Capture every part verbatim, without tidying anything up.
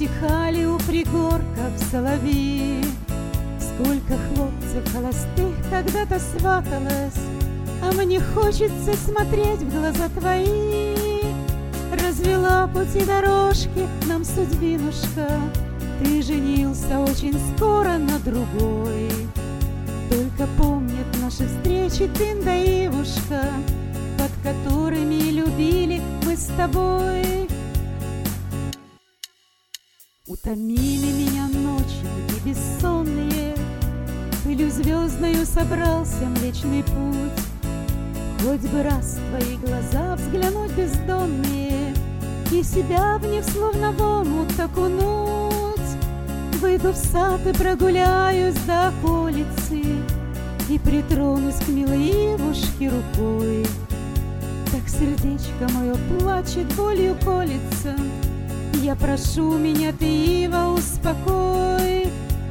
Затихали у пригорков соловьи. Сколько хлопцев холостых когда-то сваталось, а мне хочется смотреть в глаза твои. Развела пути дорожки нам судьбинушка, ты женился очень скоро на другой. Только помнят наши встречи тын да ивушка, под которыми любили мы с тобой. Утомили меня ночи и бессонные, пылью звездною собрался Млечный Путь. Хоть бы раз в твои глаза взглянуть бездонные и себя в них словно в омут окунуть. Выйду в сад и прогуляюсь до околицы и притронусь к милой ивушке рукой. Так сердечко мое плачет, болью колется, я прошу меня, ты, ива, успокой.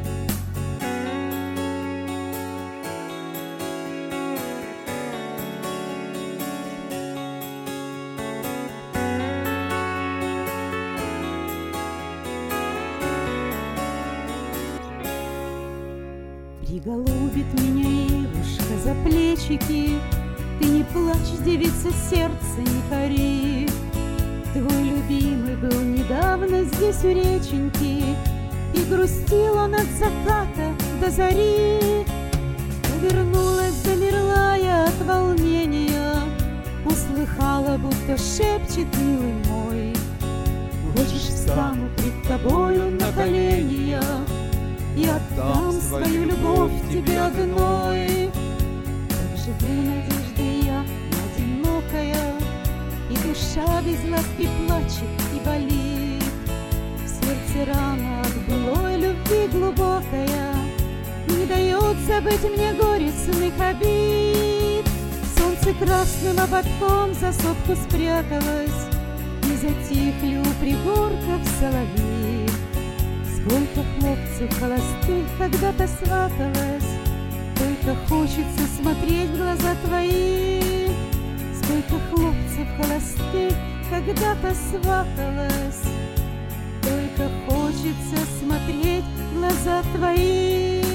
Приголубит меня ивушка за плечики, ты не плачь, девица, сердце не кори. Твой любимый был недавно здесь у реченьки, и грустил он от заката до зари. Повернулась, замерла я от волнения, услыхала, будто шепчет милый мой: хочешь, встану пред тобою на колени и отдам свою любовь тебе одной. Как живу надеждой я, одинокая, и душа без ласки плачет и болит. В сердце рана от былой любви глубокая, не дает забыть мне горестных обид. Солнце красным ободком за сопку спряталось, и затихли у пригорков соловьи. Сколько хлопцев холостых когда-то сваталось, только хочется смотреть в глаза твои. Сколько хлопцев холостых когда-то сваталось, только хочется смотреть в глаза твои.